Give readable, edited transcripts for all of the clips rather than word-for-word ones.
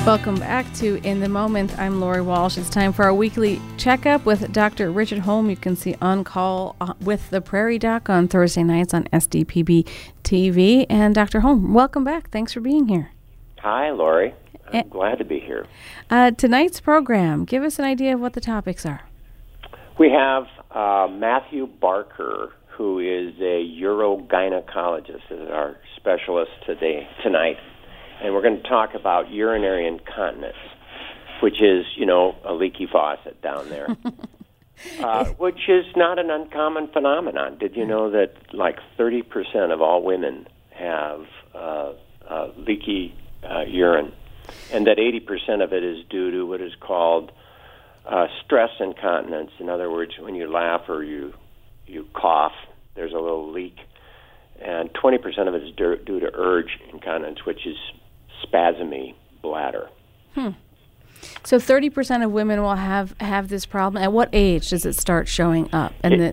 Welcome back to In the Moment. I'm Lori Walsh. It's time for our weekly checkup with Dr. Richard Holm. You can see On Call with the Prairie Doc on Thursday nights on SDPB TV. And Dr. Holm, welcome back. Thanks for being here. Hi, Lori. I'm glad to be here. Tonight's program, give us an idea of what the topics are. We have Matthew Barker, who is a urogynecologist, is our specialist tonight. And we're going to talk about urinary incontinence, which is, a leaky faucet down there, which is not an uncommon phenomenon. Did you know that like 30% of all women have leaky urine, and that 80% of it is due to what is called stress incontinence? In other words, when you laugh or you cough, there's a little leak. And 20% of it is due to urge incontinence, which is spasmy bladder. So 30% of women will have this problem. At what age does it start showing up? And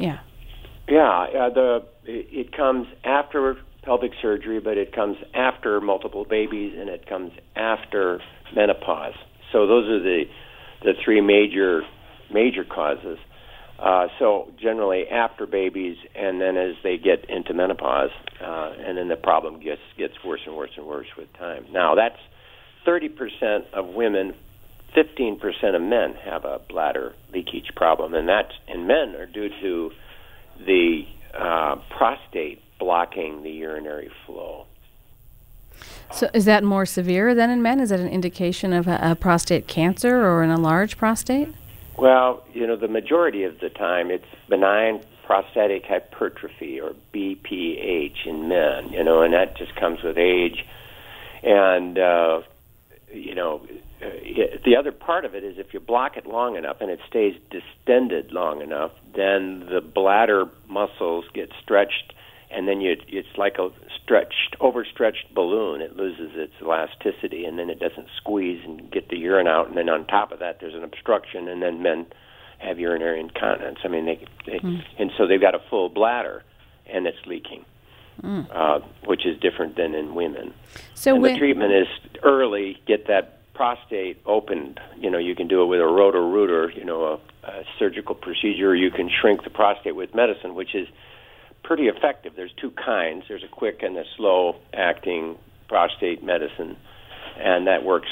it comes after pelvic surgery, but it comes after multiple babies, and it comes after menopause. So those are the three major causes. So generally after babies, and then as they get into menopause, and then the problem gets worse and worse and worse with time. Now that's 30% of women, 15% of men have a bladder leakage problem, and that in men are due to the prostate blocking the urinary flow. So is that more severe than in men? Is that an indication of a prostate cancer or an enlarged prostate? Well, the majority of the time it's benign prostatic hypertrophy, or BPH, in men, and that just comes with age. And, the other part of it is if you block it long enough and it stays distended long enough, then the bladder muscles get stretched, and then it's like a overstretched balloon. It loses its elasticity, and then it doesn't squeeze and get the urine out. And then on top of that, there's an obstruction, and then men have urinary incontinence. I mean, and so they've got a full bladder, and it's leaking, which is different than in women. So the treatment is early. Get that prostate opened. You can do it with a Roto-Rooter, a surgical procedure. Or you can shrink the prostate with medicine, which is pretty effective. There's two kinds. There's a quick and a slow-acting prostate medicine, and that works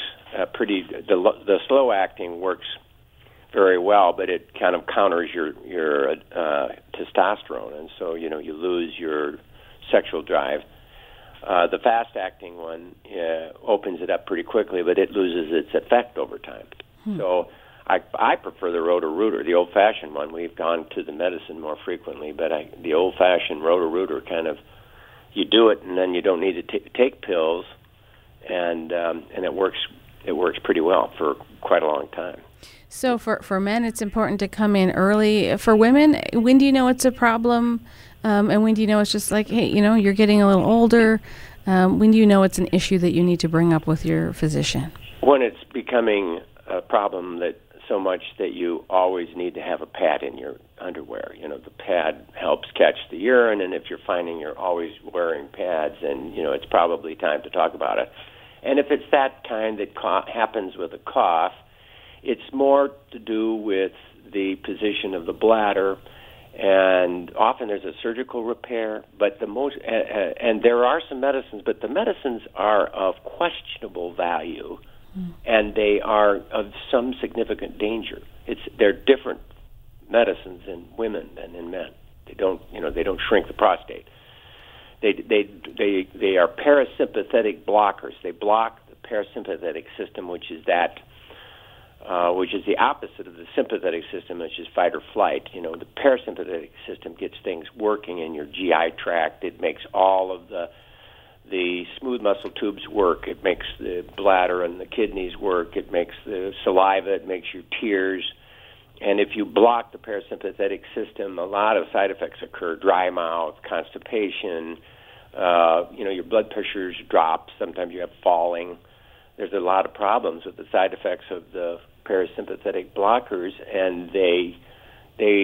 the slow-acting works very well, but it kind of counters your testosterone, and so you lose your sexual drive. The fast-acting one opens it up pretty quickly, but it loses its effect over time. So I prefer the Roto-Rooter, the old-fashioned one. We've gone to the medicine more frequently, but the old-fashioned Roto-Rooter kind of, you do it and then you don't need to take pills, and it works pretty well for quite a long time. So for men, it's important to come in early. For women, when do you know it's a problem, and when do you know it's just like, hey, you're getting a little older? When do you know it's an issue that you need to bring up with your physician? When it's becoming a problem that so much that you always need to have a pad in your underwear. The pad helps catch the urine, and if you're finding you're always wearing pads, then, it's probably time to talk about it. And if it's that kind that happens with a cough, it's more to do with the position of the bladder, and often there's a surgical repair, but and there are some medicines, but the medicines are of questionable value, and they are of some significant danger. They're different medicines in women than in men. They don't shrink the prostate. They are parasympathetic blockers. They block the parasympathetic system, which is the opposite of the sympathetic system, which is fight or flight. The parasympathetic system gets things working in your GI tract. It makes all of the smooth muscle tubes work. It makes the bladder and the kidneys work. It makes the saliva. It makes your tears. And if you block the parasympathetic system, a lot of side effects occur: dry mouth, constipation. Your blood pressures drop. Sometimes you have falling. There's a lot of problems with the side effects of the parasympathetic blockers, and they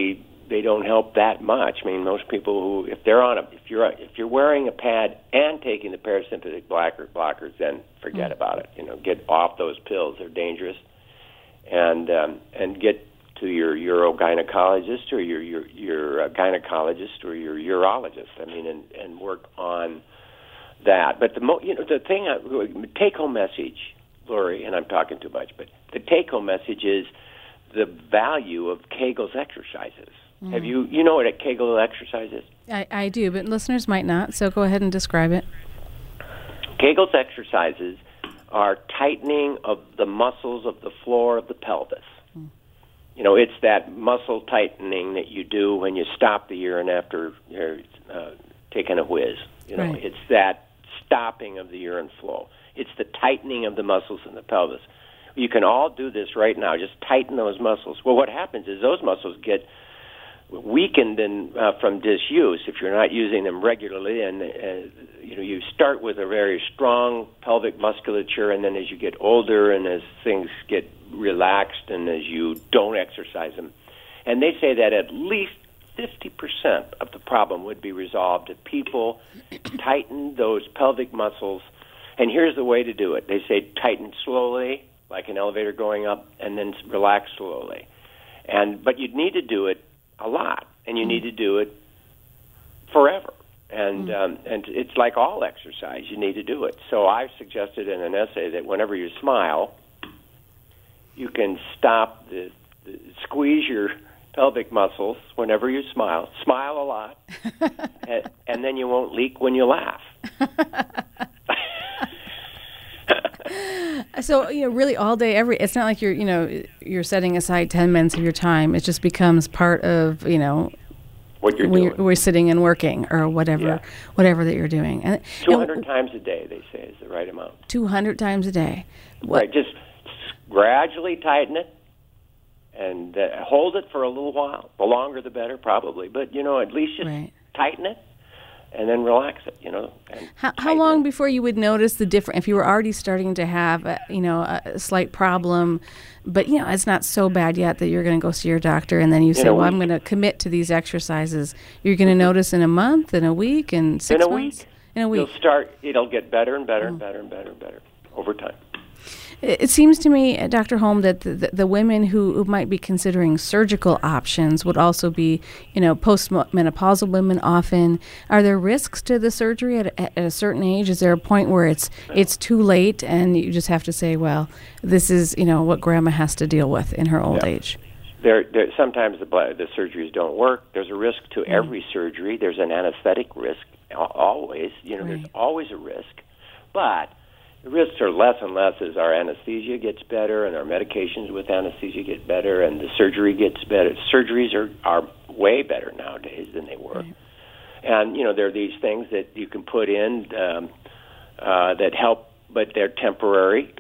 they don't help that much. I mean, most people who, if you're wearing a pad and taking the parasympathetic blockers, then forget about it. Get off those pills; they're dangerous, and get to your urogynecologist or your gynecologist or your urologist. I mean, and work on that. But the take-home message, Lori, and I'm talking too much, but the take-home message is the value of Kegel's exercises. Have you know what a Kegel exercise is? I do, but listeners might not, so go ahead and describe it. Kegel's exercises are tightening of the muscles of the floor of the pelvis. It's that muscle tightening that you do when you stop the urine after you're taking a whiz. Right. It's that stopping of the urine flow. It's the tightening of the muscles in the pelvis. You can all do this right now. Just tighten those muscles. Well, what happens is those muscles get weakened from disuse if you're not using them regularly. And you start with a very strong pelvic musculature, and then as you get older and as things get relaxed and as you don't exercise them, and they say that at least 50% of the problem would be resolved if people tighten those pelvic muscles. And here's the way to do it. They say tighten slowly, like an elevator going up, and then relax slowly. But you need to do it a lot, and you need to do it forever. And it's like all exercise. You need to do it. So I suggested in an essay that whenever you smile, you can stop squeeze your pelvic muscles whenever you smile. Smile a lot, and then you won't leak when you laugh. So, really all day, it's not like you're setting aside 10 minutes of your time. It just becomes part of, what you're when doing. we're sitting and working or whatever that you're doing. And 200 times a day, they say, is the right amount. 200 times a day. Right, just gradually tighten it and hold it for a little while. The longer the better, probably. But, at least just tighten it. And then relax it, And how long before you would notice the difference? If you were already starting to have, a slight problem, but it's not so bad yet that you're going to go see your doctor, and then you say, "Well, I'm going to commit to these exercises." You're going to notice in a month, in a week, in 6 months, in a week. It'll get better and better and better and better and better over time. It seems to me, Dr. Holm, that the women who might be considering surgical options would also be, postmenopausal women often. Are there risks to the surgery at a certain age? Is there a point where it's too late and you just have to say, well, this is, what grandma has to deal with in her old age? Sometimes the surgeries don't work. There's a risk to every surgery. There's an anesthetic risk always. There's always a risk. But the risks are less and less as our anesthesia gets better and our medications with anesthesia get better and the surgery gets better. Surgeries are way better nowadays than they were. Right. And, there are these things that you can put in that help, but they're temporary,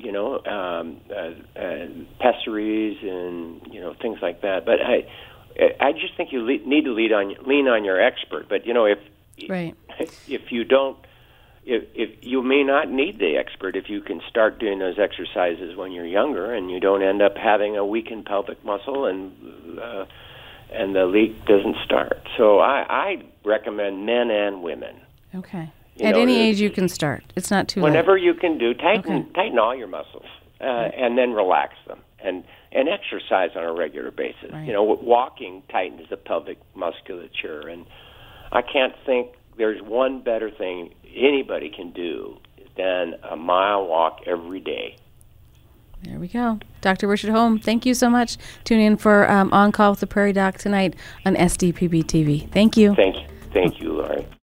pessaries and, things like that. But I just think you need to lean on your expert. But, if you don't, if you may not need the expert if you can start doing those exercises when you're younger and you don't end up having a weakened pelvic muscle and the leak doesn't start. So I recommend men and women. Okay. At any age you can start. It's not too whenever late. You can do. Tighten all your muscles and then relax them and exercise on a regular basis. Right. Walking tightens the pelvic musculature, and I can't think there's one better thing anybody can do than a mile walk every day. There we go. Dr. Richard Holm, thank you so much. Tune in for On Call with the Prairie Doc tonight on SDPB TV. Thank you. Thank you, Laurie.